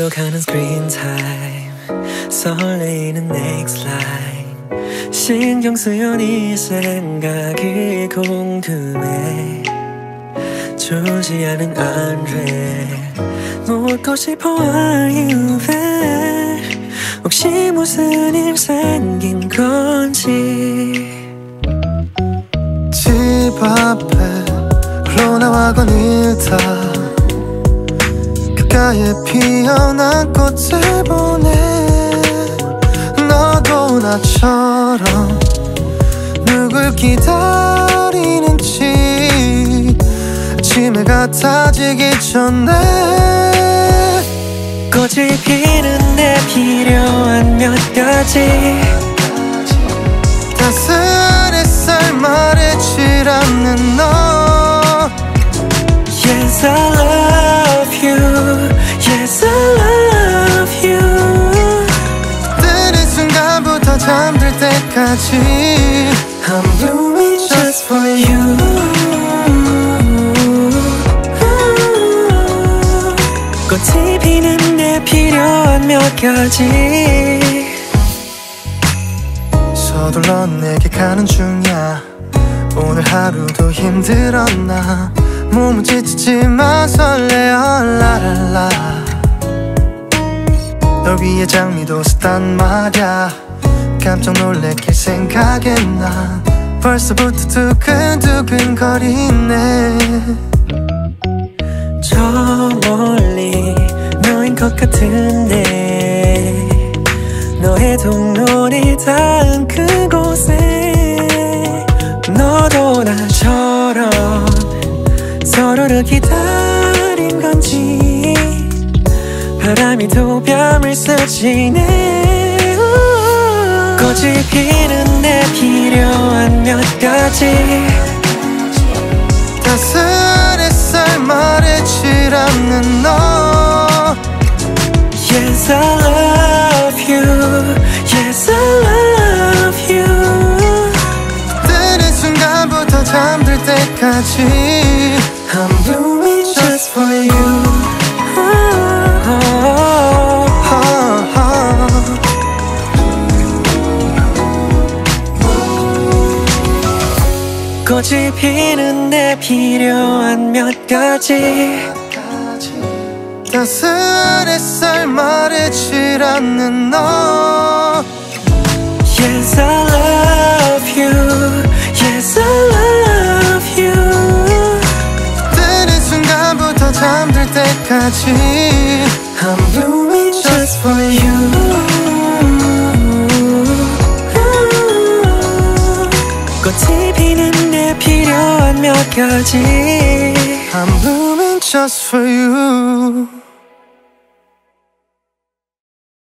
가는 screen time 설레이는 next line 신경 쓰여 네 생각이 궁금해 주지 않은 안돼 묻고 싶어 are you there 혹시 무슨 일 생긴 건지 집 앞에 홀로 나와 거닐다 가까이에 피어난 꽃을 보네 너도 나처럼 누굴 기다리는지 아침에 같아지기 전에 꽃이 피는데 필요한 몇 가지 따스한 햇살 말해질 않는 너 Yes I love you Yes I love you 뜨는 순간부터 잠들 때까지 I'm blooming just for you 꽃이 피는데 필요한 몇 가지 서둘러 내게 가는 중이야 오늘 하루도 힘들었나 몸은 지치지만 설레어 라랄라 널 위해 장미도 샀단 말야 깜짝 놀래킬 생각에 난 벌써부터 두근두근 거리네 저 멀리 너인 것 같은데 너의 동물이 닿은 그곳에 너도 나처럼 서로를 기다린 건지 바람이 두 뺨을 스치네 꽃이 피는데 필요한 몇 가지 따스한 햇살 말해질 않는 너 Yes I love you Yes I love you 뜨는 순간부터 잠들 때까지 I'm blooming just for you 꽃이 피는데 필요한 몇 가지 따스한 햇살 말해질 않는 너 Yes I love you Yes I love you 뜨는 순간부터 잠들 때까지 I'm blooming just for you 꽃이 피는데 필요한 몇 가지 I'm blooming just for you